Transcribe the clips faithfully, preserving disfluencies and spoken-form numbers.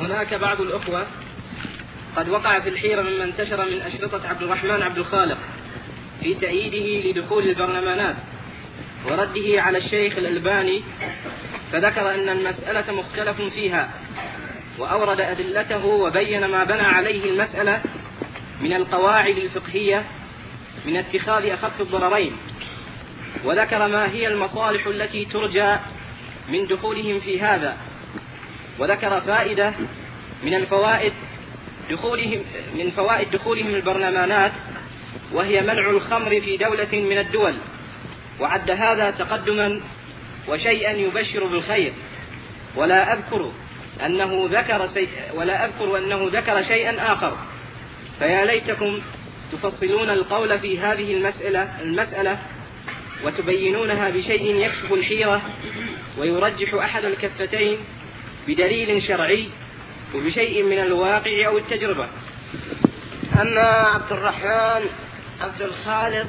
هناك بعض الأخوة قد وقع في الحيرة مما انتشر من أشرطة عبد الرحمن عبد الخالق في تأييده لدخول البرلمانات ورده على الشيخ الألباني، فذكر أن المسألة مختلف فيها وأورد أدلته وبين ما بنى عليه المسألة من القواعد الفقهية من اتخاذ أخف الضررين، وذكر ما هي المصالح التي ترجى من دخولهم في هذا، وذكر فائدة من الفوائد دخولهم من فوائد دخولهم البرلمانات، وهي منع الخمر في دولة من الدول، وعد هذا تقدما وشيئا يبشر بالخير. ولا أذكر أنه ذكر ولا أذكر أنه ذكر شيئا آخر، فيا ليتكم تفصلون القول في هذه المسألة المسألة وتبينونها بشيء يكشف الحيرة ويرجح أحد الكفتين بدليل شرعي وبشيء من الواقع أو التجربة. أما عبد الرحمن عبد الخالق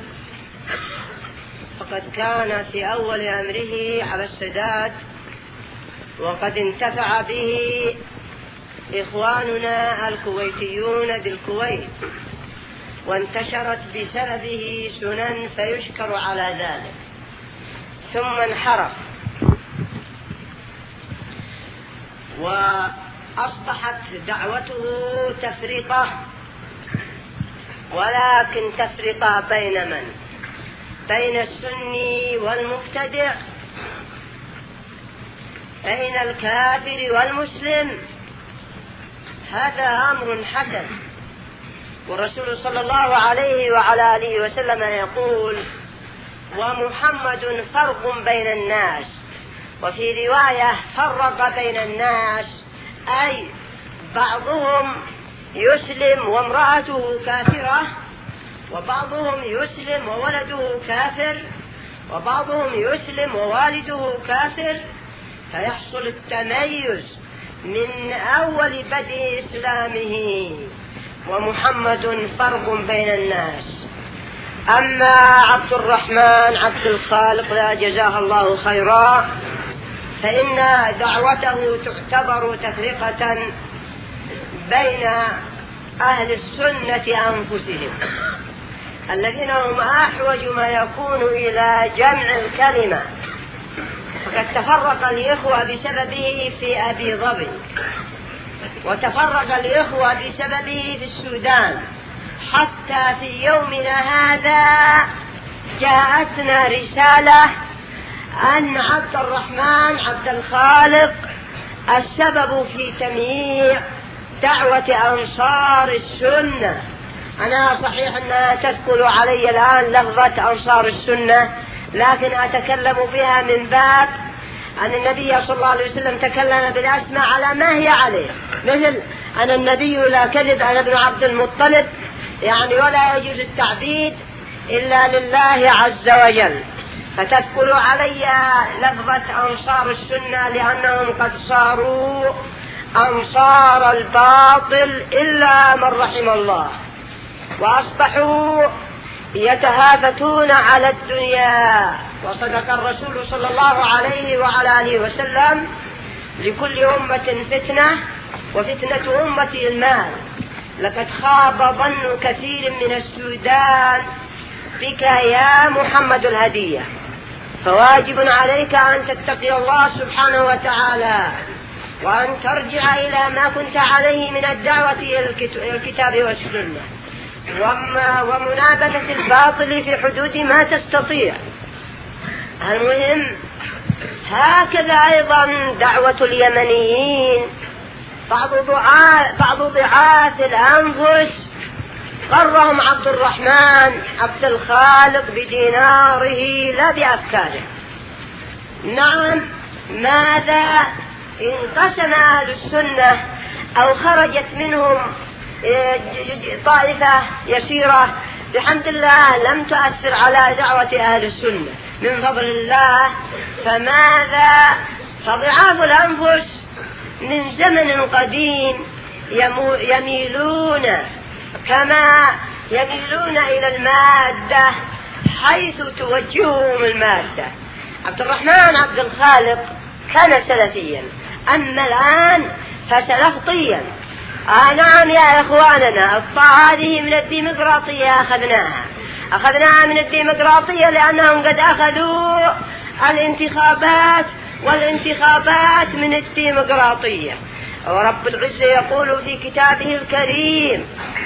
فقد كان في أول أمره على السداد، وقد انتفع به إخواننا الكويتيون بالكويت، وانتشرت بسببه سنن فيشكر على ذلك، ثم انحرف وأصبحت دعوته تفرقة، ولكن تفرقة بين من؟ بين السني والمبتدع، بين الكافر والمسلم. هذا أمر حسن، والرسول صلى الله عليه وعلى آله وسلم يقول: ومحمد فرق بين الناس. وفي رواية فرق بين الناس، أي بعضهم يسلم وامرأته كافرة، وبعضهم يسلم وولده كافر، وبعضهم يسلم ووالده كافر، فيحصل التميز من أول بدء إسلامه. ومحمد فرق بين الناس. أما عبد الرحمن عبد الخالق لا جزاه الله خيرا، فإن دعوته تعتبر تفرقة بين أهل السنة أنفسهم، الذين هم أحوج ما يكون إلى جمع الكلمة. فقد تفرق الإخوة بسببه في أبي ظبي، وتفرق الإخوة بسببه في السودان، حتى في يومنا هذا جاءتنا رسالة أن عبد الرحمن عبد الخالق السبب في تمييع دعوة أنصار السنة. أنا صحيح أنها تدخل علي الآن لفظة أنصار السنة، لكن أتكلم بها من باب أن النبي صلى الله عليه وسلم تكلم بالأسماء على ما هي عليه، مثل أن النبي لا كذب، أنا ابن عبد المطلب، يعني ولا يجوز التعبيد إلا لله عز وجل. فتدخل علي لفظة أنصار السنة لأنهم قد صاروا أنصار الباطل إلا من رحم الله، وأصبحوا يتهافتون على الدنيا. وصدق الرسول صلى الله عليه وعلى آله وسلم: لكل أمة فتنة، وفتنة أمتي المال. لقد خاب ظن كثير من السودان بك يا محمد الهدية، فواجب عليك أن تتقي الله سبحانه وتعالى، وأن ترجع إلى ما كنت عليه من الدعوة إلى الكتاب والسنة، ومنابذة الباطل في حدود ما تستطيع. المهم هكذا أيضا دعوة اليمنيين، بعض ضعاف بعض ضعاف الأنفس غرهم عبد الرحمن عبد الخالق بديناره لا بأفكاره. نعم، ماذا انقسم أهل السنة أو خرجت منهم طائفة يسيرة بحمد الله لم تؤثر على دعوة أهل السنة من فضل الله. فماذا؟ فضعاف الأنفس من زمن قديم يميلون كما يميلون إلى المادة حيث توجههم المادة. عبد الرحمن عبد الخالق كان سلفيا، أما الآن فسلفطيا. آه نعم يا إخواننا، هذه من الديمقراطية أخذناها أخذناها من الديمقراطية لأنهم قد أخذوا الانتخابات، والانتخابات من الديمقراطية. ورب العزة يقول في كتابه الكريم: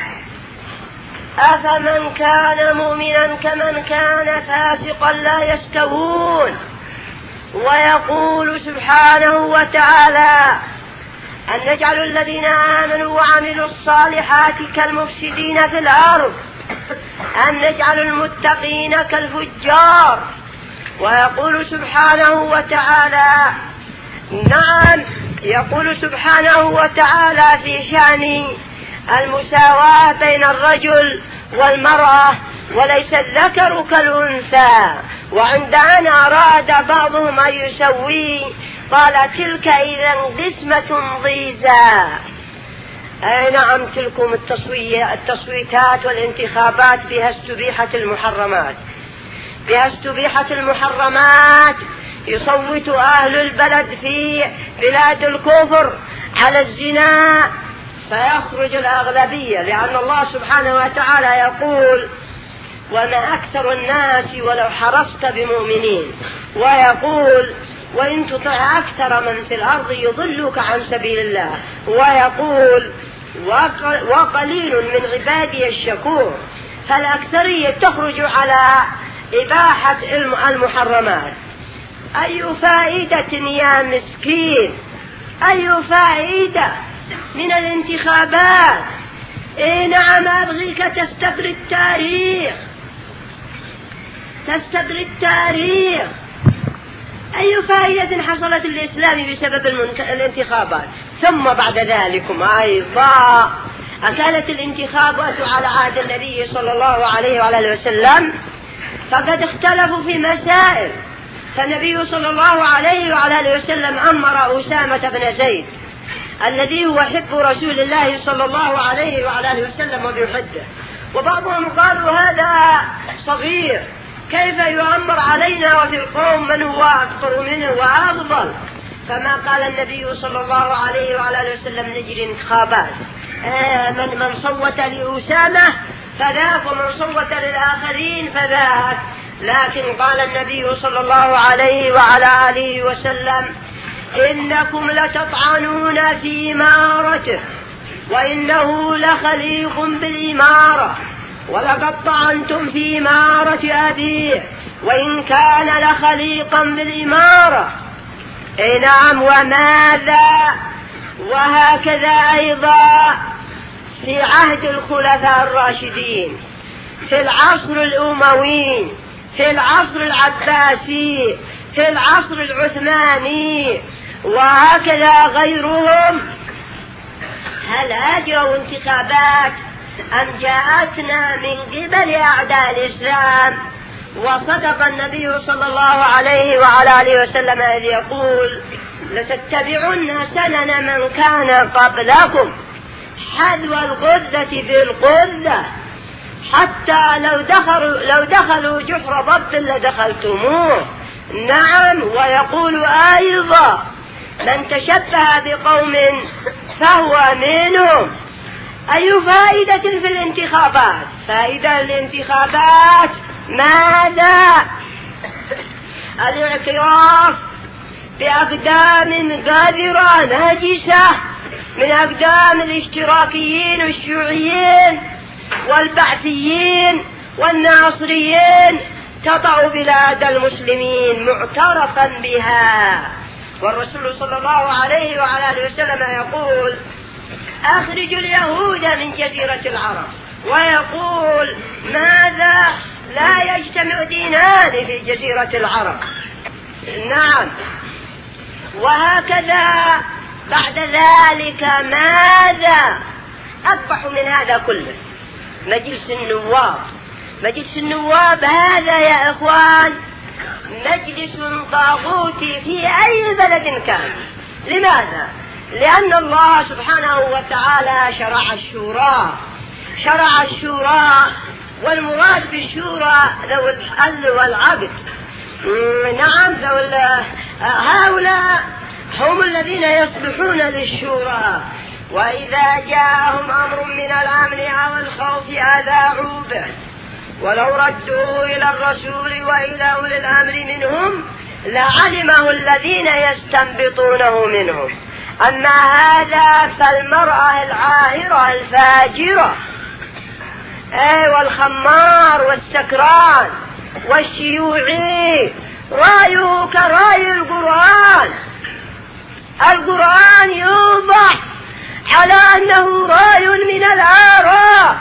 أفمن كان مؤمنا كمن كان فاسقا لا يستوون. ويقول سبحانه وتعالى: أن نجعل الذين آمنوا وعملوا الصالحات كالمفسدين في الأرض، أن نجعل المتقين كالفجار. ويقول سبحانه وتعالى نعم يقول سبحانه وتعالى في شأن المساواة بين الرجل والمرأة: وليس الذكر كالأنثى. وعند أن أراد بعضهم أن يسوي قال: تلك إذا قسمة ضيزى. أي نعم، تلكم التصويتات والانتخابات بها استبيحت المحرمات، بها استبيحت المحرمات. يصوت أهل البلد في بلاد الكفر على الزنا فيخرج الأغلبية، لأن الله سبحانه وتعالى يقول: وما أكثر الناس ولو حرصت بمؤمنين. ويقول: وإن تطع أكثر من في الأرض يضلك عن سبيل الله. ويقول: وقليل من عبادي الشكور. فالأكثرية تخرج على إباحة المحرمات. أي فائدة يا مسكين، أي فائدة من الانتخابات؟ إيه نعم، أبغيك تستبر التاريخ، تستبر التاريخ. أي فائدة حصلت الإسلام بسبب الانتخابات؟ ثم بعد ذلك أيضا أكانت الانتخابات على عهد النبي صلى الله عليه وعلى وسلم فقد اختلفوا في مسائل. فالنبي صلى الله عليه وعلى وسلم أمر أسامة بن زيد الذي هو حب رسول الله صلى الله عليه وعلى وسلم وبيحبه. وبعضهم قالوا: هذا صغير، كيف يؤمر علينا وفي القوم من هو أكثر منه وأفضل؟ فما قال النبي صلى الله عليه وعلى وسلم: نجري انتخابات، آه من من صوت لأسامة فذاك، ومن صوت للآخرين فذاك. لكن قال النبي صلى الله عليه وعلى آله وسلم: إنكم لتطعنون في إمارته، وإنه لخليق بالإمارة، ولقد طعنتم في إمارة أبيه، وإن كان لخليقا بالإمارة. إيه نعم. وماذا؟ وهكذا أيضا في عهد الخلفاء الراشدين، في العصر الأموي، في العصر العباسي، في العصر العثماني، وهكذا غيرهم. هل أجروا انتخابات أم جاءتنا من قبل أعداء الإسلام؟ وصدق النبي صلى الله عليه وعلى آله وسلم إذ يقول: لتتبعن سنن من كان قبلكم حذو الغذة بالغذة، حتى لو دخلوا, لو دخلوا جحر ضب لدخلتموه. نعم. ويقول أيضا: من تشبه بقوم فهو منهم. أي فائدة في الانتخابات؟ فائدة الانتخابات ماذا؟ الاعتراف بأقدام قذرة نجسة من أقدام الاشتراكيين والشيوعيين والبعثيين والناصريين تضع بلاد المسلمين معترفا بها. والرسول صلى الله عليه وعلى آله وسلم يقول: أخرجوا اليهود من جزيرة العرب. ويقول: ماذا؟ لا يجتمع دينان في جزيرة العرب. نعم. وهكذا بعد ذلك ماذا؟ أقبح من هذا كله مجلس النواب. مجلس النواب هذا يا إخوان مجلس طاغوتي في أي بلد كان. لماذا؟ لأن الله سبحانه وتعالى شرع الشورى، شرع الشورى، والمراد بالشورى ذو الحل والعقد. نعم، ذو هؤلاء هم الذين يصلحون للشورى، وإذا جاءهم أمر من الأمن أو الخوف أذاعوا به، ولو ردوه إلى الرسول وإلى أولي الأمر منهم لعلمه الذين يستنبطونه منهم. أما هذا فالمرأة العاهرة الفاجرة أي والخمار والسكران والشيوعي رأيه كرأي القرآن. القرآن يوضح على أنه رأي من الآراء،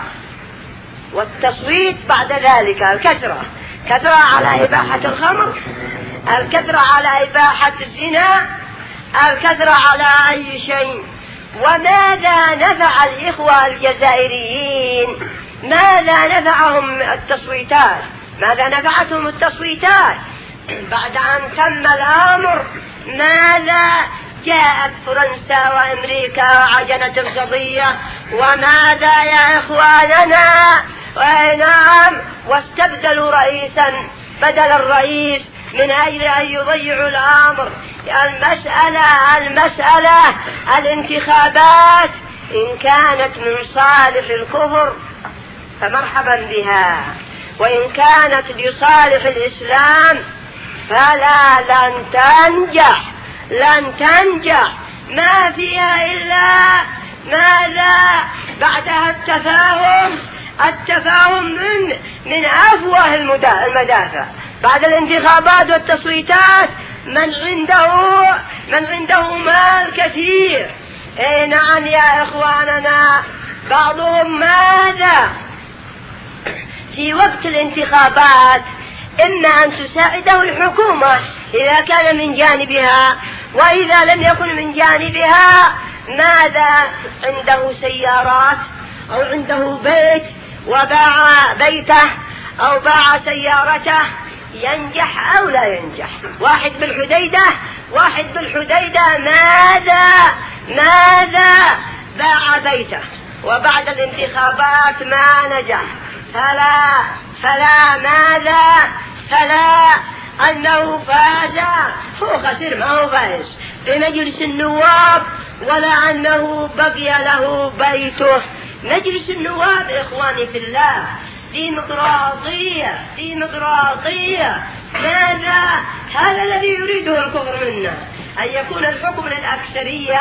والتصويت بعد ذلك الكثرة، كثرة على إباحة الخمر، الكثرة على إباحة الزنا، الكثرة على أي شيء. وماذا نفع الإخوة الجزائريين؟ ماذا نفعهم التصويتات؟ ماذا نفعتهم التصويتات؟ بعد أن تم الأمر ماذا جاءت فرنسا وأمريكا وعجنت القضية؟ وماذا يا إخواننا؟ نعم، واستبدلوا رئيسا بدل الرئيس من أجل أن يضيعوا الأمر. المسألة المسألة الانتخابات إن كانت من صالح الكفر فمرحبا بها، وإن كانت لصالح الإسلام فلا لن تنجح، لن تنجح. ما فيها إلا ماذا بعدها؟ التفاهم، التفاهم من من أفواه المدافع. بعد الانتخابات والتصويتات من عنده من عنده مال كثير. اي نعم يا إخواننا، بعضهم ماذا في وقت الانتخابات؟ إما أن تساعده الحكومة إذا كان من جانبها، وإذا لم يكن من جانبها ماذا؟ عنده سيارات أو عنده بيت وباع بيته أو باع سيارته، ينجح أو لا ينجح. واحد بالحديدة واحد بالحديدة ماذا ماذا باع بيته وبعد الانتخابات ما نجح، فلا فلا ماذا فلا أنه فاز، هو خسر ما هو فاز بمجلس النواب، ولا أنه بقي له بيته. مجلس النواب إخواني في الله ديمقراطية، ديمقراطية. ماذا؟ هذا الذي يريده الكفر منا، أن يكون الحكم للأكثرية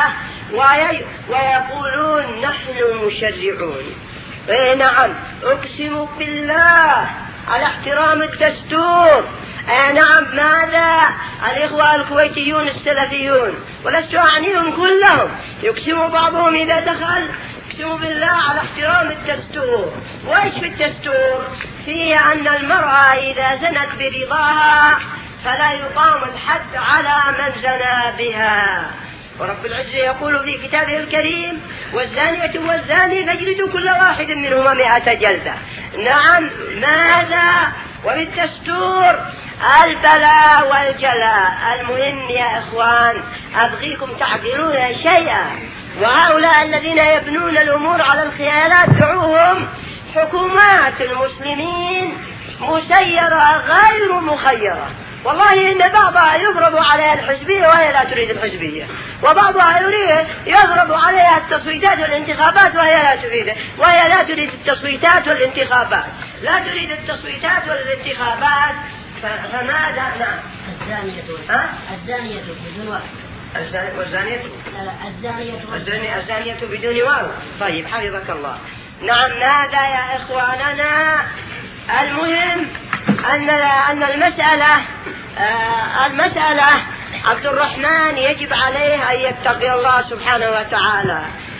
ويقولون نحن مشرعون. اي نعم، اقسم بالله على احترام الدستور. اي نعم، ماذا؟ الإخوة الكويتيون السلفيون، ولست أعنيهم كلهم، يقسم بعضهم إذا دخل اقسم بالله على احترام الدستور. وايش في الدستور؟ فيه أن المرأة إذا زنت برضاها فلا يقام الحد على من زنى بها. ورب العزة يقول في كتابه الكريم: والزانية والزاني فاجلدوا كل واحد منهما مئة جلدة. نعم، ماذا؟ وبالدستور البلاء والجلاء. المهم يا إخوان أبغيكم تعقلون شيئا، وهؤلاء الذين يبنون الأمور على الخيالات دعوهم حكومات المسلمين مسيرة غير مخيرة. والله إن بعضها يضرب عليها الحزبية وهي لا تريد الحزبية، وبعضها يريد يضرب عليها التصويتات والانتخابات وهي لا تريد وهي لا تريد التصويتات والانتخابات لا تريد التصويتات والانتخابات. فماذا؟ نعم، الزانية ها؟ الزانية بدون واو. والزانية الزانية الزانية بدون واو. طيب حفظك الله. نعم، ماذا يا إخواننا؟ المهم أن أن المسألة آه المسألة عبد الرحمن يجب عليه أن يتقي الله سبحانه وتعالى،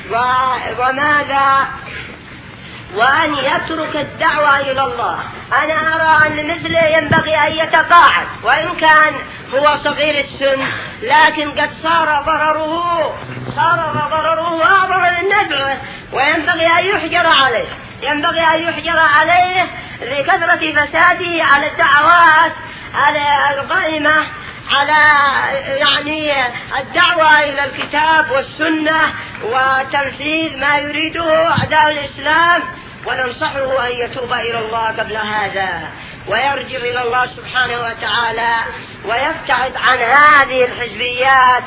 وماذا؟ وأن يترك الدعوة إلى الله. أنا أرى أن مثله ينبغي أن يتقاعد، وإن كان هو صغير السن لكن قد صار ضرره صار ضرره أعظم من نفعه، وينبغي أن يحجر عليه ينبغي أن يحجر عليه لكثرة فساده على الدعوات القائمة على يعني الدعوة إلى الكتاب والسنة وتنفيذ ما يريده أعداء الإسلام. وننصحه أن يتوب إلى الله قبل هذا، ويرجع إلى الله سبحانه وتعالى ويبتعد عن هذه الحزبيات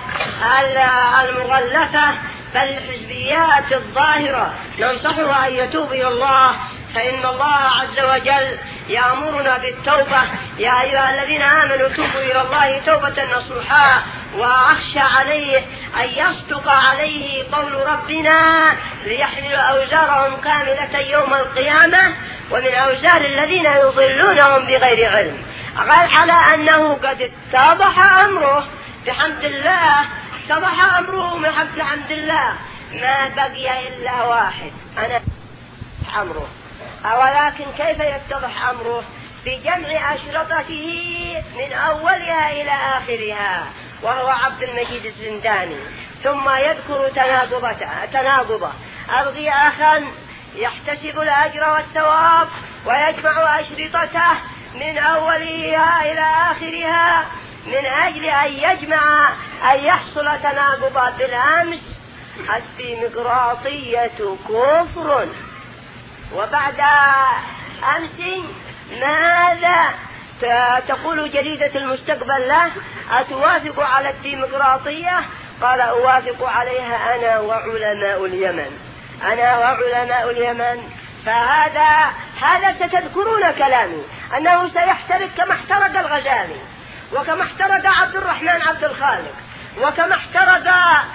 المغلفة، بل الحزبيات الظاهرة ننصحه أن يتوب إلى الله، فإن الله عز وجل يأمرنا بالتوبة: يا أيها الذين آمنوا توبوا إلى الله توبة نصوحا. وأخشى عليه أن يصدق عليه قول ربنا: ليحملوا أوزارهم كاملة يوم القيامة ومن أوزار الذين يضلونهم بغير علم. قال على أنه قد اتضح أمره بحمد الله، اتضح أمره بحمد الله، ما بقي إلا واحد، أنا أمره. ولكن كيف يتضح أمره؟ بجمع أشرطته من أولها إلى آخرها، وهو عبد المجيد الزنداني، ثم يذكر تناقضه: أبغي أخا يحتسب الأجر والثواب ويجمع أشرطته من أولها إلى آخرها من أجل أن يجمع أن يحصل تناقض. بالأمس الديمقراطية كفر، وبعد أمس ماذا تقول جريدة المستقبل له؟ أتوافق على الديمقراطية؟ قال: أوافق عليها أنا وعلماء اليمن، أنا وعلماء اليمن. فهذا هذا ستذكرون كلامي أنه سيحترق كما احترق الغزالي، وكما احترق عبد الرحمن عبد الخالق، وكما احترق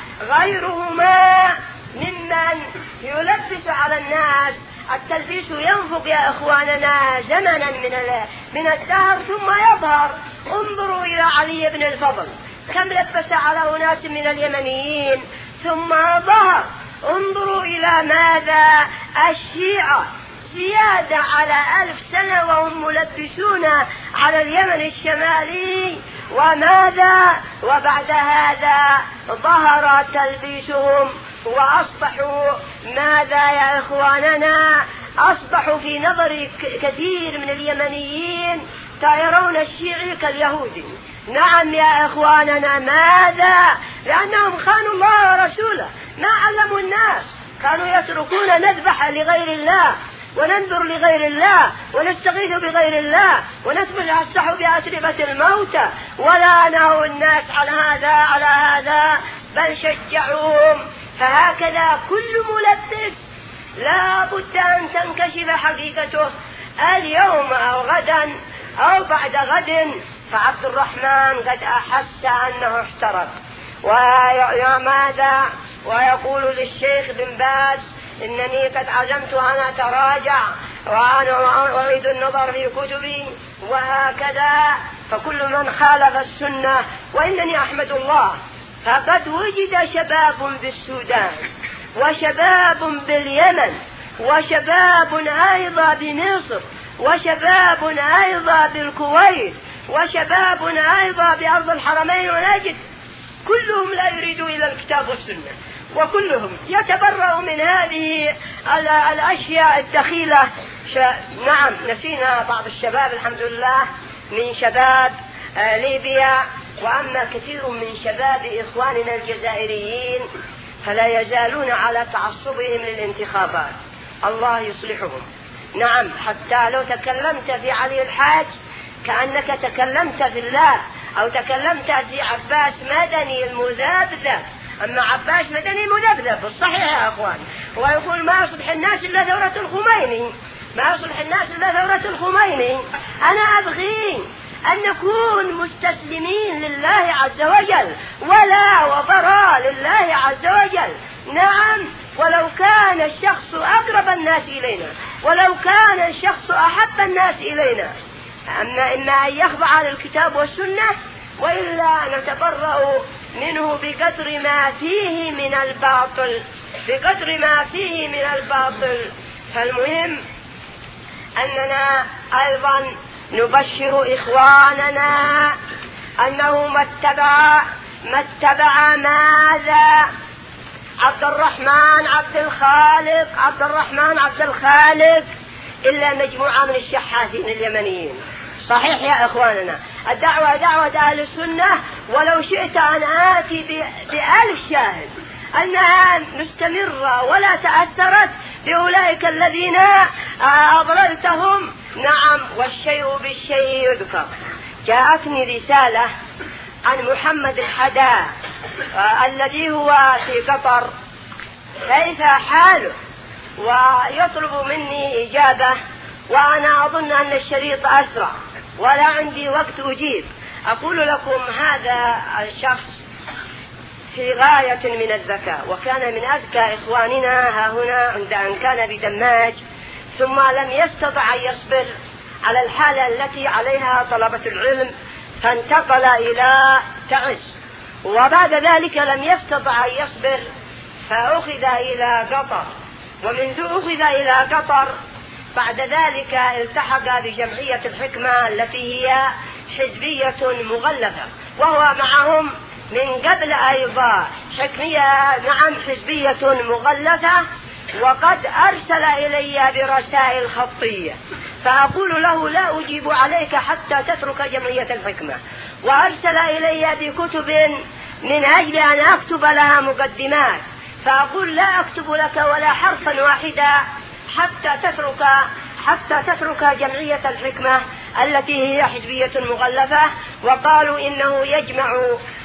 غيرهما ممن يلبس على الناس. التلبيس ينفق يا إخواننا زمنا من من الدهر ثم يظهر. انظروا إلى علي بن الفضل، كم لبس على أناس من اليمنيين ثم ظهر. انظروا إلى ماذا الشيعة زيادة على ألف سنة وهم ملبسون على اليمن الشمالي، وماذا وبعد هذا ظهر تلبيسهم وأصبحوا ماذا يا إخواننا؟ أصبحوا في نظر كثير من اليمنيين يرون الشيعي كاليهودي. نعم يا إخواننا، ماذا؟ لأنهم خانوا الله ورسوله، ما علموا الناس، كانوا يتركون نذبح لغير الله وننذر لغير الله ونستغيث بغير الله ونتمسح بأتربة الموتى، ولا نهوا الناس على هذا على هذا بل شجعوهم. فهكذا كل ملبس لا بد أن تنكشف حقيقته اليوم أو غدا أو بعد غد. فعبد الرحمن قد أحس أنه احترق، وماذا ويقول للشيخ بن باز: إنني قد عزمت أن أتراجع وأنا أريد النظر في كتبي، وهكذا. فكل من خالف السنة، وإنني أحمد الله فقد وجد شباب بالسودان وشباب باليمن وشباب أيضا بمصر وشباب أيضا بالكويت وشباب أيضا بأرض الحرمين ونجد، كلهم لا يريدوا إلى الكتاب والسنة، وكلهم يتبرأ من هذه الأشياء الدخيلة. نعم، نسينا بعض الشباب الحمد لله من شباب ليبيا، وأما كثير من شباب إخواننا الجزائريين فلا يزالون على تعصبهم للانتخابات، الله يصلحهم. نعم، حتى لو تكلمت في علي الحاج كأنك تكلمت في الله، أو تكلمت في عباس مدني المذبذب. أما عباس مدني مذبذب الصحيح يا أخوان، ويقول ما يصلح الناس إلا ثورة الخميني، ما يصلح الناس إلا ثورة الخميني. أنا أبغي أن نكون مستسلمين لله عز وجل، ولا وبراء لله عز وجل. نعم، ولو كان الشخص أقرب الناس إلينا، ولو كان الشخص أحب الناس إلينا، أما إما أن يخضع للكتاب والسنة، وإلا نتبرأ منه بقدر ما فيه من الباطل، بقدر ما فيه من الباطل. فالمهم أننا أيضا نبشر إخواننا أنه ما اتبع ما اتبع ماذا عبد الرحمن عبد الخالق عبد الرحمن عبد الخالق إلا مجموعة من الشحاثين اليمنيين. صحيح يا إخواننا، الدعوة دعوة أهل السنة، ولو شئت أن آتي بألف شاهد أنها مستمرة ولا تأثرت، لأولئك الذين أضللتهم. نعم، والشيء بالشيء يذكر. جاءتني رسالة عن محمد الحداء الذي هو في قطر، كيف حاله، ويطلب مني إجابة، وأنا أظن أن الشريط أسرع ولا عندي وقت أجيب. أقول لكم هذا الشخص في غاية من الذكاء، وكان من أذكى إخواننا ها هنا عند أن كان بدماج، ثم لم يستطع أن يصبر على الحالة التي عليها طلبة العلم فانتقل إلى تعز، وبعد ذلك لم يستطع أن يصبر فأخذ إلى قطر، ومنذ أخذ إلى قطر بعد ذلك التحق بجمعية الحكمة التي هي حزبية مغلفة، وهو معهم من قبل أيضا حكمية، نعم حزبية مغلفة، وقد أرسل إلي برسائل خطية، فأقول له لا أجيب عليك حتى تترك جمعية الحكمة، وأرسل إلي بكتب من أجل أن أكتب لها مقدمات، فأقول لا أكتب لك ولا حرفا واحدا حتى تترك حتى تترك جمعية الحكمة التي هي حزبية مغلفة. وقالوا إنه يجمع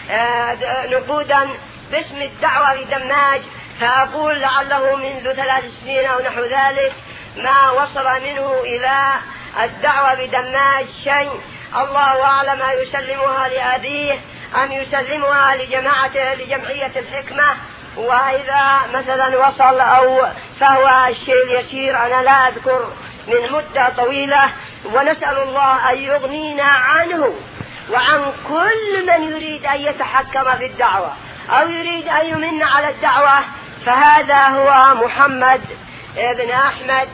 نقودا باسم الدعوة لدماج، فأقول لعله منذ ثلاث سنين أو نحو ذلك ما وصل منه إلى الدعوة بدماج شيء، الله أعلم يسلمها لأبيه أم يسلمها لجماعة لجمعية الحكمة، وإذا مثلا وصل أو فهو الشيء اليسير أنا لا أذكر من مدة طويلة، ونسأل الله أن يغنينا عنه وعن كل من يريد أن يتحكم في الدعوة أو يريد أن يمن على الدعوة، فهذا هو محمد بن أحمد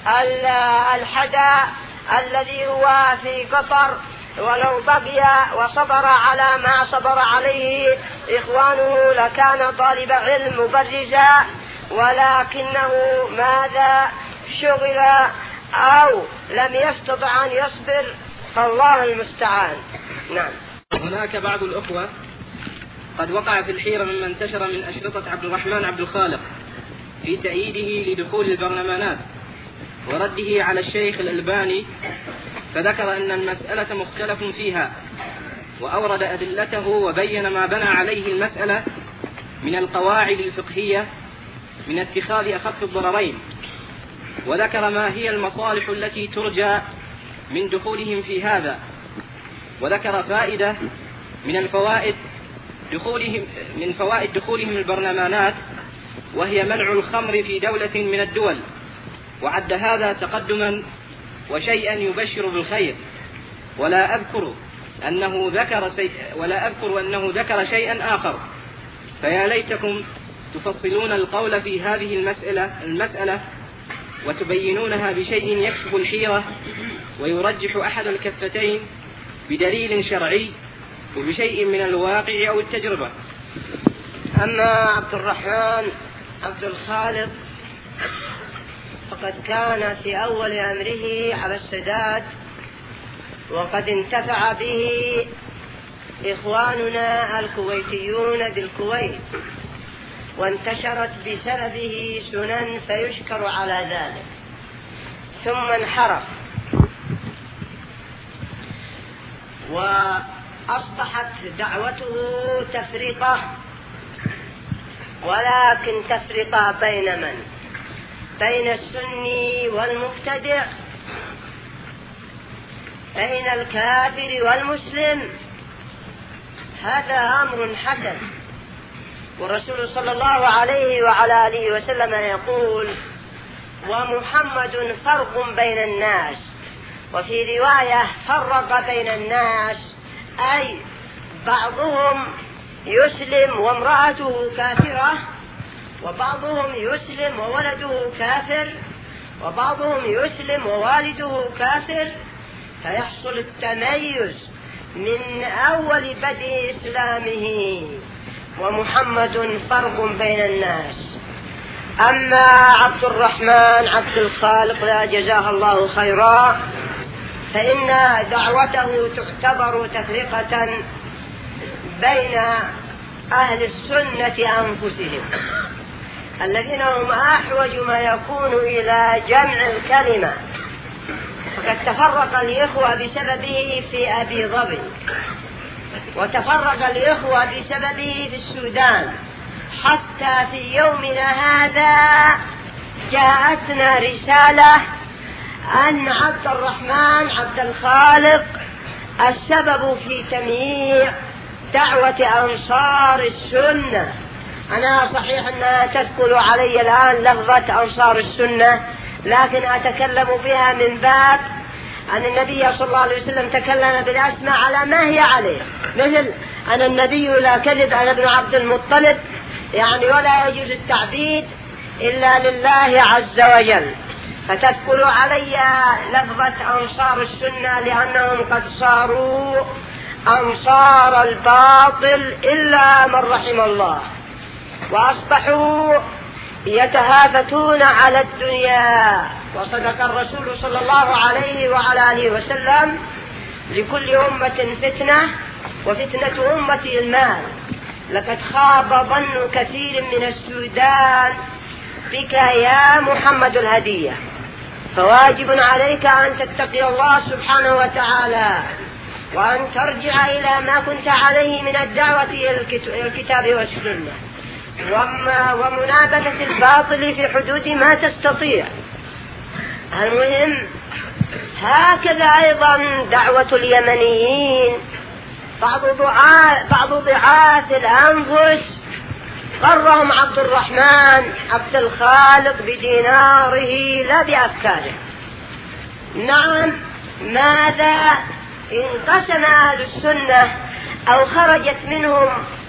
الحداء الذي هو في قطر، ولو بقي وصبر على ما صبر عليه إخوانه لكان طالب علم مبرزا، ولكنه ماذا شغل أو لم يستطع أن يصبر، فالله المستعان. نعم. هناك بعض الأخوة قد وقع في الحيرة مما انتشر من أشرطة عبد الرحمن عبد الخالق في تأييده لدخول البرلمانات ورده على الشيخ الألباني، فذكر أن المسألة مختلف فيها، وأورد أدلته وبين ما بنى عليه المسألة من القواعد الفقهية من اتخاذ أخف الضررين، وذكر ما هي المصالح التي ترجى من دخولهم في هذا، وذكر فائدة من الفوائد دخولهم من فوائد دخولهم البرلمانات، وهي منع الخمر في دولة من الدول، وعد هذا تقدما وشيئا يبشر بالخير، ولا أذكر أنه ذكر ولا أذكر أنه ذكر شيئا آخر، فيا ليتكم تفصلون القول في هذه المسألة المسألة وتبينونها بشيء يكشف الحيرة ويرجح أحد الكفتين بدليل شرعي وبشيء من الواقع أو التجربة. أما عبد الرحمن عبد الخالق فقد كان في أول أمره على السداد، وقد انتفع به إخواننا الكويتيون بالكويت، وانتشرت بسببه سنن فيشكر على ذلك، ثم انحرف وأصبحت دعوته تفرقة، ولكن تفرقة بين من؟ بين السني والمبتدع، بين الكافر والمسلم. هذا أمر حسن، والرسول صلى الله عليه وعلى آله وسلم يقول: ومحمد فرق بين الناس، وفي رواية فرق بين الناس، أي بعضهم يسلم وامرأته كافرة، وبعضهم يسلم وولده كافر، وبعضهم يسلم ووالده كافر، فيحصل التميز من أول بدء إسلامه. ومحمد فرق بين الناس. أما عبد الرحمن عبد الخالق لا جزاه الله خيرا، فإن دعوته تعتبر تفرقة بين أهل السنة أنفسهم، الذين هم أحوج ما يكون إلى جمع الكلمة، فقد تفرق الإخوة بسببه في أبي ظبي، وتفرق الإخوة بسببه في السودان، حتى في يومنا هذا جاءتنا رسالة أن عبد الرحمن عبد الخالق السبب في تمييع دعوة أنصار السنة. أنا صحيح أنها تدخل علي الآن لفظة أنصار السنة، لكن أتكلم بها من باب أن النبي صلى الله عليه وسلم تكلم بالأسماء على ما هي عليه، مثل أن النبي لا كذب، أنا ابن عبد المطلب، يعني ولا يجوز التعبيد إلا لله عز وجل. فتدخل علي لفظة أنصار السنة لأنهم قد صاروا أنصار الباطل إلا من رحم الله، وأصبحوا يتهافتون على الدنيا. وصدق الرسول صلى الله عليه وعلى آله وسلم: لكل أمة فتنة وفتنة أمتي المال. لقد خاب ظن كثير من السودان بك يا محمد الهدية، فواجب عليك أن تتقي الله سبحانه وتعالى، وأن ترجع إلى ما كنت عليه من الدعوة إلى الكتاب والسنة، ومنابذة الباطل في حدود ما تستطيع. المهم هكذا أيضا دعوة اليمنيين، بعض ضعاف بعض ضعاف الأنفس غرهم عبد الرحمن عبد الخالق بديناره لا بأفكاره. نعم، ماذا انقسم أهل السنة أو خرجت منهم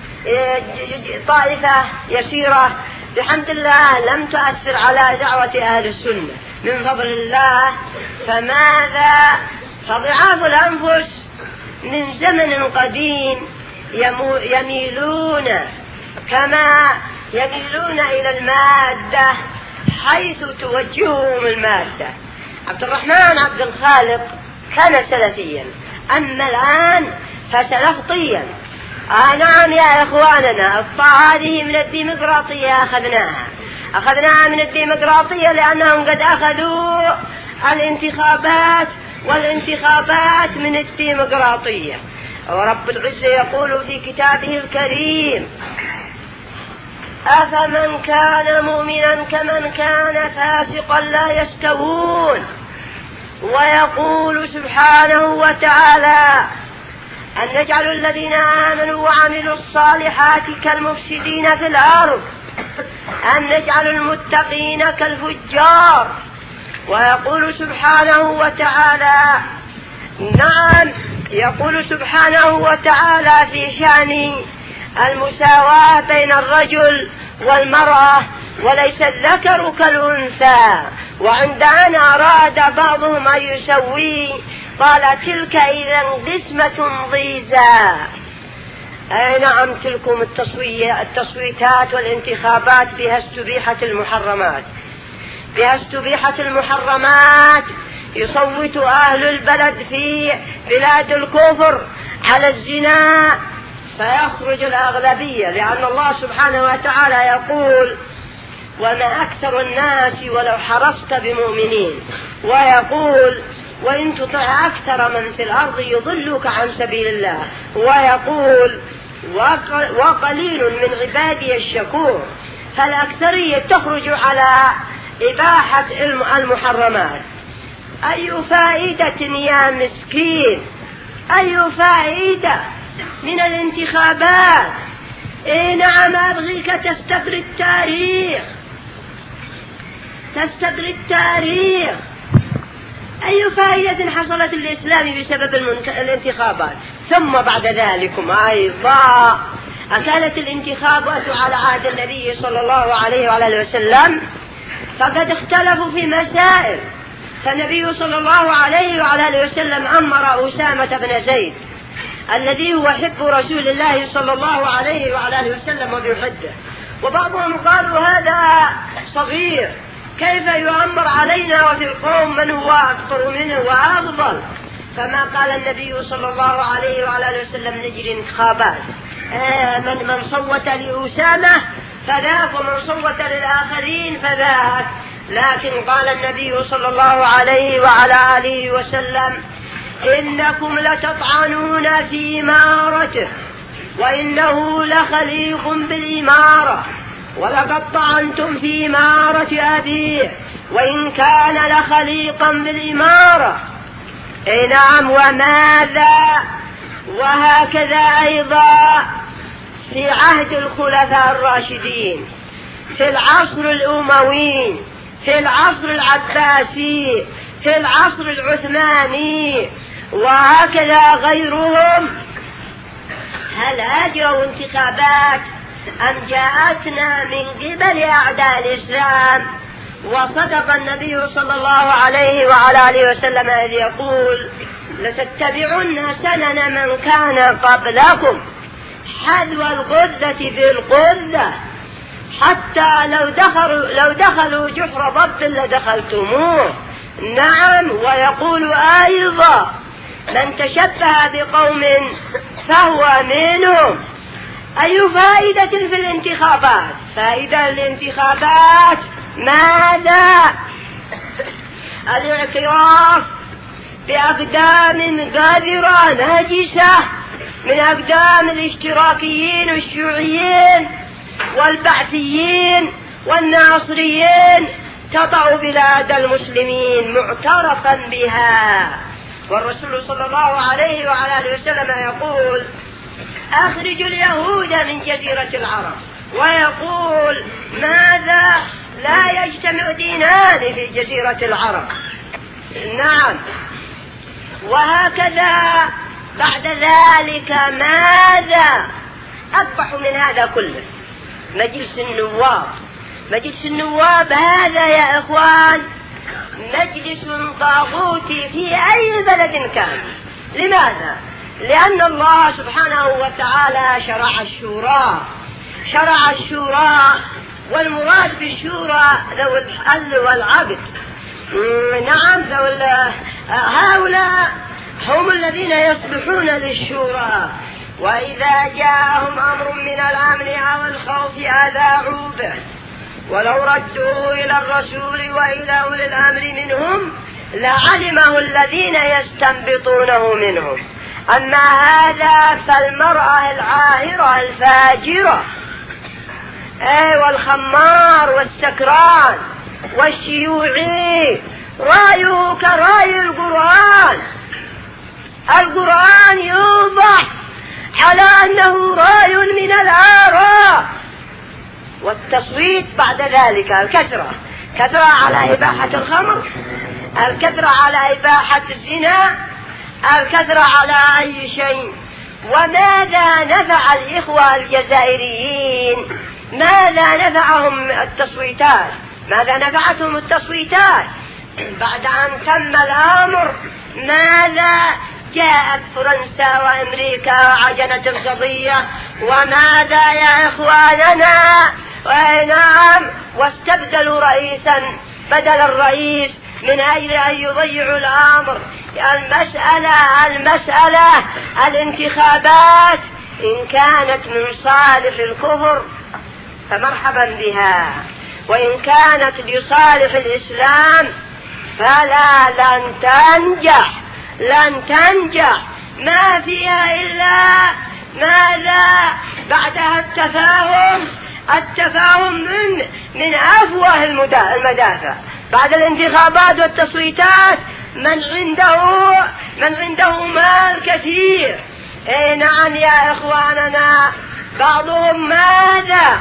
طائفة يسيرة بحمد الله لم تؤثر على دعوة أهل السنة من فضل الله. فماذا؟ فضعاف الأنفس من زمن قديم يميلون كما يميلون إلى المادة حيث توجههم المادة. عبد الرحمن عبد الخالق كان سلفيا، أما الآن فسلفطيا. آه نعم يا إخواننا، الطاعة هذه من الديمقراطية أخذناها أخذناها من الديمقراطية لأنهم قد أخذوا الانتخابات، والانتخابات من الديمقراطية. ورب العزة يقول في كتابه الكريم: أفمن كان مؤمنا كمن كان فاسقا لا يستوون. ويقول سبحانه وتعالى: أن نجعل الذين آمنوا وعملوا الصالحات كالمفسدين في الأرض، أن نجعل المتقين كالفجار. ويقول سبحانه وتعالى نعم يقول سبحانه وتعالى في شأن المساواة بين الرجل والمرأة: وليس الذكر كالأنثى. وعند أن أراد بعضهم أن يسوي قال: تلك إذا قسمة ضيزى. أي نعم، تلكم التصويتات والانتخابات بها استبيحت المحرمات، بها استبيحت المحرمات. يصوت أهل البلد في بلاد الكفر على الزنا فيخرج الأغلبية، لأن الله سبحانه وتعالى يقول: وما أكثر الناس ولو حرصت بمؤمنين. ويقول: وإن تطع أكثر من في الأرض يضلك عن سبيل الله. ويقول: وقليل من عبادي الشكور. فالأكثرية تخرج على إباحة المحرمات. أي فائدة يا مسكين، أي فائدة من الانتخابات؟ إيه نعم، أبغيك تستقر التاريخ، تستقر التاريخ. أي فائدة حصلت للإسلام بسبب الانتخابات؟ ثم بعد ذلك أيضا أكانت الانتخابات على عهد النبي صلى الله عليه وعلى وسلم فقد اختلفوا في مسائل. فالنبي صلى الله عليه وعلى وسلم أمر أسامة بن زيد الذي هو حب رسول الله صلى الله عليه وعلى وسلم وبيحبه، وبعضهم قالوا هذا صغير، كيف يؤمر علينا وفي القوم من هو أكثر منه وأفضل؟ فما قال النبي صلى الله عليه وعلى وسلم: نجري انتخابات، آه من من صوت لأسامة فذاك، ومن صوت للآخرين فذاك. لكن قال النبي صلى الله عليه وعلى آله وسلم: إنكم لتطعنون في إمارته، وإنه لخليق بالإمارة، ولقد طعنتم في إمارة أبيه وإن كان لخليقا بالإمارة. إيه نعم. وماذا؟ وهكذا أيضا في عهد الخلفاء الراشدين، في العصر الأموي، في العصر العباسي، في العصر العثماني، وهكذا غيرهم. هل أجروا انتخابات أم جاءتنا من قبل أعداء الإسلام؟ وصدق النبي صلى الله عليه وعلى آله وسلم إذ يقول: لتتبعن سنن من كان قبلكم حذو الغدة بالغدة، حتى لو دخلوا, لو دخلوا جحر ضب لدخلتموه. نعم. ويقول أيضا: من تشبه بقوم فهو منهم. أي فائدة في الانتخابات؟ فائدة الانتخابات ماذا؟ الاعتراف بأقدام قذرة نجسة من أقدام الاشتراكيين والشيوعيين والبعثيين والناصريين تضع بلاد المسلمين معترفا بها. والرسول صلى الله عليه وعلى آله وسلم يقول: أخرجوا اليهود من جزيرة العرب. ويقول: ماذا؟ لا يجتمع دينان في جزيرة العرب. نعم. وهكذا بعد ذلك ماذا؟ أقبح من هذا كله مجلس النواب. مجلس النواب هذا يا إخوان مجلس طاغوتي في أي بلد كان. لماذا؟ لأن الله سبحانه وتعالى شرع الشورى. شرع الشورى، والمراد بالشورى ذو الحل والعقد. نعم. ذو هؤلاء هم الذين يصلحون للشورى. وإذا جاءهم أمر من الأمن أو الخوف أذاعوا به، ولو ردوه إلى الرسول وإلى أولي الأمر منهم لعلمه الذين يستنبطونه منهم. أما هذا فالمرأة العاهرة الفاجرة، أي والخمار والسكران والشيوعي رأيه كرأي القرآن. القرآن يوضح على أنه رأي من الآراء. والتصويت بعد ذلك الكثرة، كثرة على إباحة الخمر، الكثرة على إباحة الزنا، الكثرة على أي شيء. وماذا نفع الإخوة الجزائريين؟ ماذا نفعهم التصويتات؟ ماذا نفعتهم التصويتات؟ بعد أن تم الأمر ماذا؟ جاءت فرنسا وأمريكا وعجنت القضية. وماذا يا إخواننا؟ نعم. واستبدلوا رئيسا بدل الرئيس من أجل أن يضيعوا الأمر. المسألة المسألة الانتخابات إن كانت من صالح الكفر فمرحبا بها، وإن كانت لصالح الإسلام فلا لن تنجح، لن تنجح. ما فيها إلا ماذا؟ بعدها التفاهم، التفاهم من من أفواه المدافع. بعد الانتخابات والتصويتات من عنده من عنده مال كثير. اي نعم يا إخواننا. بعضهم ماذا؟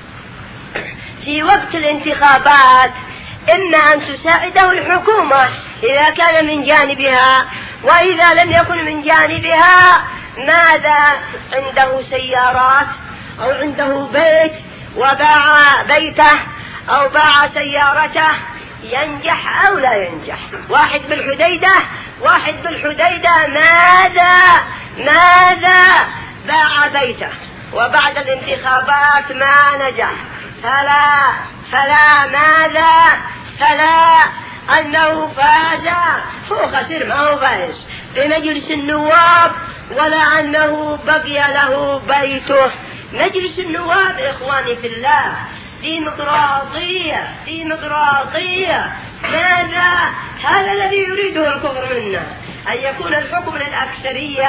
في وقت الانتخابات إما أن تساعده الحكومة إذا كان من جانبها، وإذا لم يكن من جانبها ماذا؟ عنده سيارات أو عنده بيت وباع بيته أو باع سيارته، ينجح أو لا ينجح. واحد بالحديدة واحد بالحديدة ماذا؟ ماذا؟ باع بيته وبعد الانتخابات ما نجح. فلا فلا ماذا؟ فلا أنه فاز، هو خسر ما هو فاز بمجلس النواب، ولا أنه بقي له بيته مجلس النواب إخواني في الله ديمقراطية ديمقراطية. ماذا؟ هذا الذي يريده الكفر منا، أن يكون الحكم للأكثرية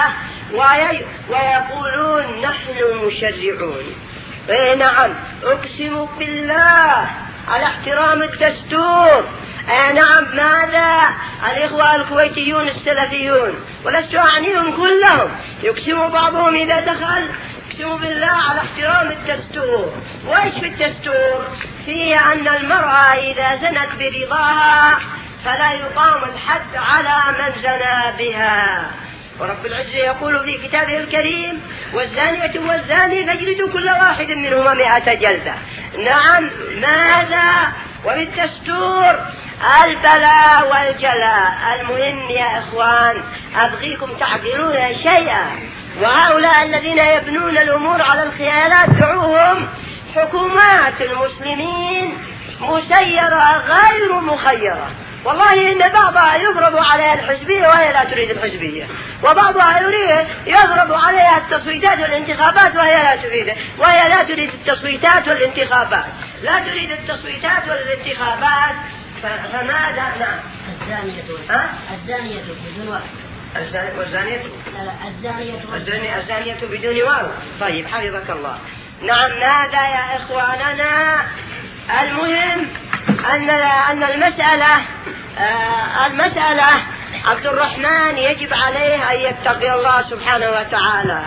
ويقولون نحن مشرعون. إيه نعم، أقسم بالله على احترام الدستور. إيه نعم، ماذا؟ الإخوة الكويتيون السلفيون ولست أعنيهم كلهم يقسم بعضهم إذا دخل أقسم بالله على احترام الدستور. وإيش في الدستور؟ فيه أن المرأة إذا زنت برضاها فلا يقام الحد على من زنى بها. ورب العزة يقول في كتابه الكريم والزانية والزاني فاجلدوا كل واحد منهما مئة جلدة. نعم، ماذا؟ وبالدستور البلاء والجلاء. المهم يا إخوان أبغيكم تعقلون شيئا، وهؤلاء الذين يبنون الأمور على الخيالات دعوهم حكومات المسلمين مسيرة غير مخيرة. والله إن بعضها يفرض عليها الحزبية وهي لا تريد الحزبية، وبعضها يريد يفرض عليها التصويتات والانتخابات وهي لا تريد وهي لا تريد التصويتات والانتخابات لا تريد التصويتات والانتخابات. فماذا؟ نعم. الزانية الزانية بدون واو. والزانية الزانية الزانية بدون واو. طيب حفظك الله. نعم، ماذا يا إخواننا؟ المهم أن أن المسألة آه المسألة عبد الرحمن يجب عليه أن يتقي الله سبحانه وتعالى،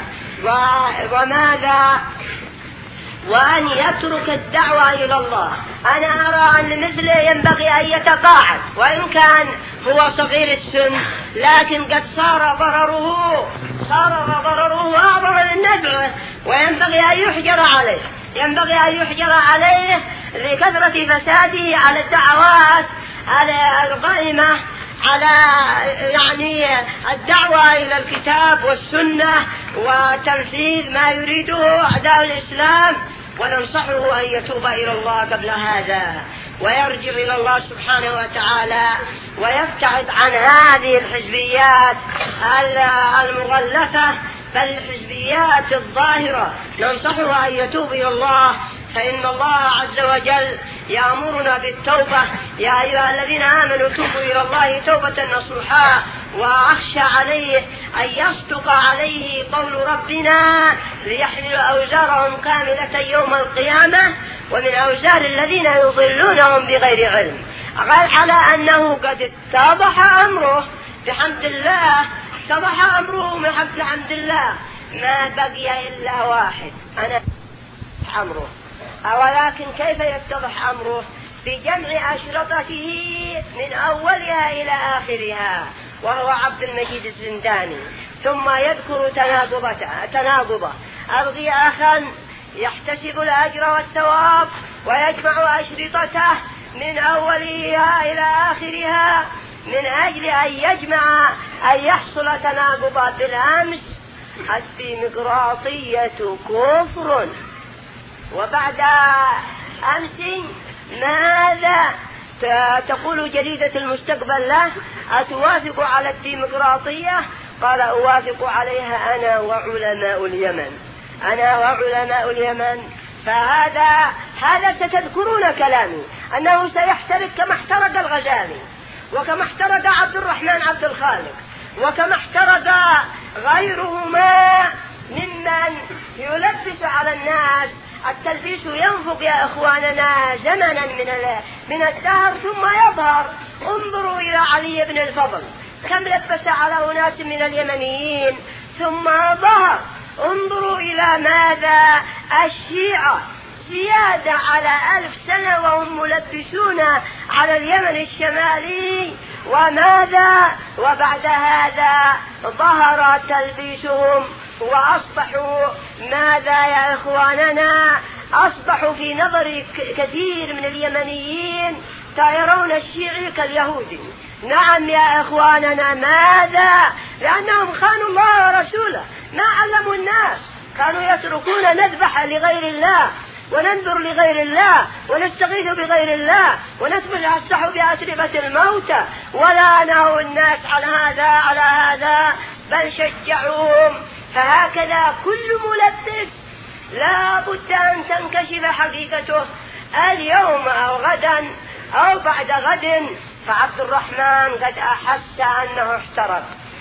وماذا؟ وأن يترك الدعوة إلى الله. أنا أرى أن مثله ينبغي أن يتقاعد، وإن كان هو صغير السن لكن قد صار ضرره صار ضرره أعظم من نفعه، وينبغي أن يحجر عليه ينبغي أن يحجر عليه لكثرة فساده على الدعوات على القائمة على يعني الدعوة إلى الكتاب والسنة وتنفيذ ما يريده أعداء الإسلام. وننصحه أن يتوب إلى الله قبل هذا ويرجع إلى الله سبحانه وتعالى ويبتعد عن هذه الحزبيات المغلفة بل الحزبيات الظاهرة. ننصحه أن يتوب إلى الله، فإن الله عز وجل يأمرنا بالتوبة. يا أيها الذين آمنوا توبوا إلى الله توبة نصوحا. وأخشى عليه أن يصدق عليه قول ربنا ليحملوا أوزارهم كاملة يوم القيامة ومن أوزار الذين يضلونهم بغير علم. قال على أنه قد اتضح أمره بحمد الله اتضح أمره بحمد الله، ما بقي إلا واحد أنا أمره. ولكن كيف يتضح أمره؟ بجمع أشرطته من أولها إلى آخرها، وهو عبد المجيد الزنداني، ثم يذكر تناقضه. أبغي أخا يحتسب الأجر والثواب ويجمع أشرطته من أولها إلى آخرها من أجل أن يجمع أن يحصل تناقض. بالأمس الديمقراطية كفر، وبعد أمس ماذا تقول جريدة المستقبل له؟ أتوافق على الديمقراطية؟ قال أوافق عليها أنا وعلماء اليمن أنا وعلماء اليمن. فهذا هذا ستذكرون كلامي أنه سيحترق كما احترق الغزالي، وكما احترق عبد الرحمن عبد الخالق، وكما احترق غيرهما ممن يلبس على الناس. التلبيس ينفق يا إخواننا زمنا من من الدهر ثم يظهر. انظروا إلى علي بن الفضل كم لبس على أناس من اليمنيين ثم ظهر. انظروا إلى ماذا الشيعة زيادة على ألف سنة وهم ملبسون على اليمن الشمالي، وماذا وبعد هذا ظهر تلبيسهم وأصبحوا ماذا يا إخواننا؟ أصبحوا في نظر كثير من اليمنيين يرون الشيعي كاليهودي. نعم يا إخواننا، ماذا؟ لأنهم خانوا الله ورسوله، ما علموا الناس، كانوا يتركون نذبح لغير الله وننذر لغير الله ونستغيث بغير الله ونتمسح بأتربة الموتى، ولا نهوا الناس على هذا على هذا بل شجعوهم. فهكذا كل ملبس لا بد أن تنكشف حقيقته اليوم أو غدا أو بعد غد. فعبد الرحمن قد أحس أنه احترق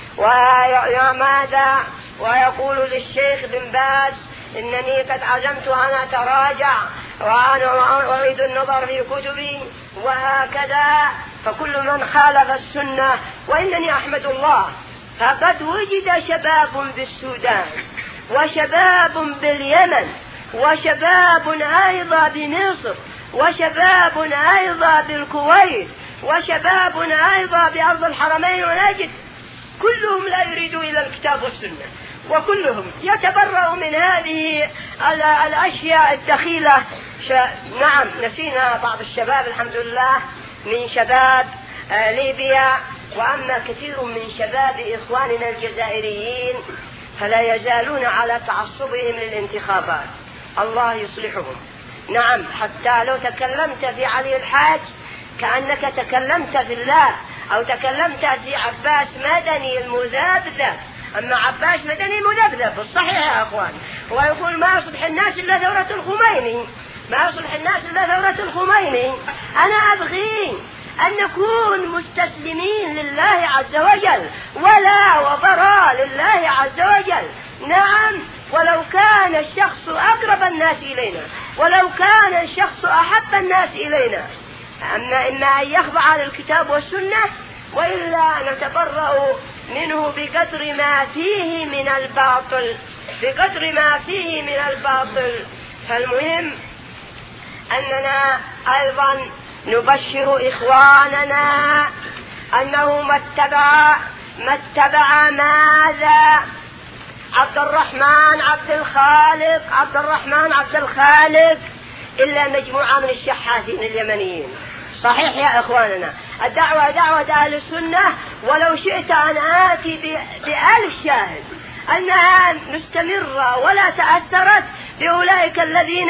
وماذا ويقول للشيخ بن باز إنني قد عزمت أن أتراجع وأنا أريد النظر في كتبي وهكذا. فكل من خالف السنة، وإنني أحمد الله فقد وجد شباب بالسودان وشباب باليمن وشباب أيضا بمصر وشباب أيضا بالكويت وشباب أيضا بأرض الحرمين ونجد، كلهم لا يريدوا إلى الكتاب والسنة، وكلهم يتبرأوا من هذه الأشياء الدخيلة. نعم نسينا بعض الشباب الحمد لله من شباب ليبيا، وأما كثير من شباب إخواننا الجزائريين فلا يزالون على تعصبهم للانتخابات، الله يصلحهم. نعم حتى لو تكلمت في علي الحاج كأنك تكلمت في الله، أو تكلمت في عباس مدني المذبذب. أما عباس مدني مذبذب بالصحيح يا أخوان، ويقول ما يصلح الناس إلا ثورة الخميني، ما يصلح الناس إلا ثورة الخميني. أنا أبغي أن نكون مستسلمين لله عز وجل ولا وبراء لله عز وجل. نعم ولو كان الشخص أقرب الناس إلينا، ولو كان الشخص أحب الناس إلينا، أما إما أن يخضع للكتاب والسنة، وإلا نتبرأ منه بقدر ما فيه من الباطل، بقدر ما فيه من الباطل. فالمهم أننا أيضا نبشر إخواننا أنه ما اتبع ما اتبع ماذا عبد الرحمن عبد الخالق عبد الرحمن عبد الخالق إلا مجموعة من الشحاثين اليمنيين. صحيح يا إخواننا، الدعوة دعوة أهل السنة، ولو شئت أن آتي بألف شاهد أنها مستمرة ولا تأثرت بأولئك الذين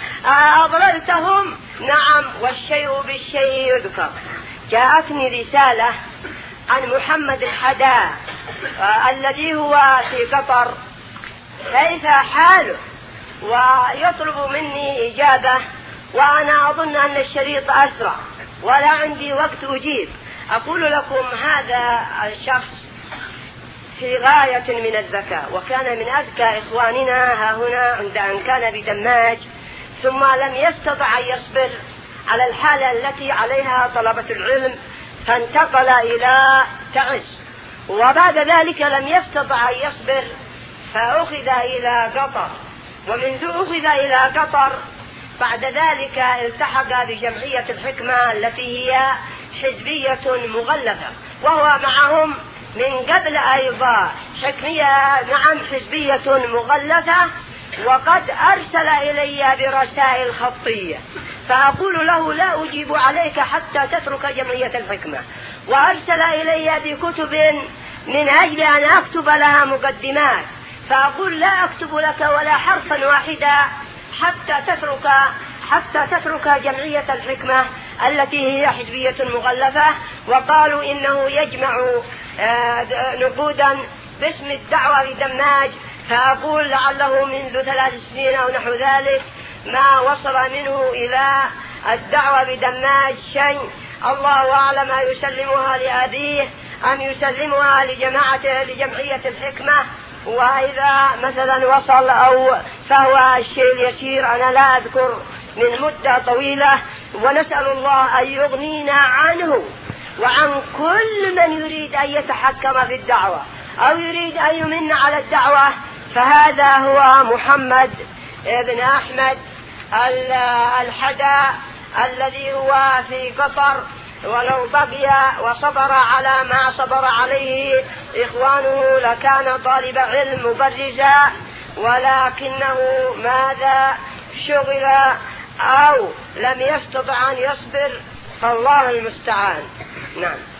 أضللتهم. نعم والشيء بالشيء يذكر. جاءتني رسالة عن محمد الحداء الذي هو في قطر، كيف حاله، ويطلب مني إجابة، وأنا أظن أن الشريط أسرع ولا عندي وقت أجيب. أقول لكم هذا الشخص في غاية من الذكاء، وكان من أذكى إخواننا ها هنا عند أن كان بدماج، ثم لم يستطع أن يصبر على الحالة التي عليها طلبة العلم فانتقل إلى تعز، وبعد ذلك لم يستطع أن يصبر فأخذ إلى قطر، ومنذ أخذ إلى قطر بعد ذلك التحق بجمعية الحكمة التي هي حزبية مغلفة، وهو معهم من قبل أيضا حكمية، نعم حزبية مغلفة، وقد أرسل إلي برسائل خطية، فأقول له لا أجيب عليك حتى تترك جمعية الحكمة، وأرسل إلي بكتب من أجل أن أكتب لها مقدمات، فأقول لا أكتب لك ولا حرفا واحدا حتى تترك حتى تترك جمعية الحكمة التي هي حزبية مغلفة. وقالوا إنه يجمع نقودا باسم الدعوة لدماج، فأقول لعله منذ ثلاث سنين أو نحو ذلك ما وصل منه إلى الدعوة بدماج شيء، الله أعلم يسلمها لأبيه أم يسلمها لجماعة لجمعية الحكمة. وإذا مثلا وصل أو فهو الشيء اليسير أنا لا أذكر من مدة طويلة، ونسأل الله أن يغنينا عنه وعن كل من يريد أن يتحكم في الدعوة أو يريد أن يمن على الدعوة. فهذا هو محمد بن أحمد الحداء الذي هو في قطر، ولو بقي وصبر على ما صبر عليه إخوانه لكان طالب علم مبرزا، ولكنه ماذا شغل أو لم يستطع أن يصبر، فالله المستعان. نعم.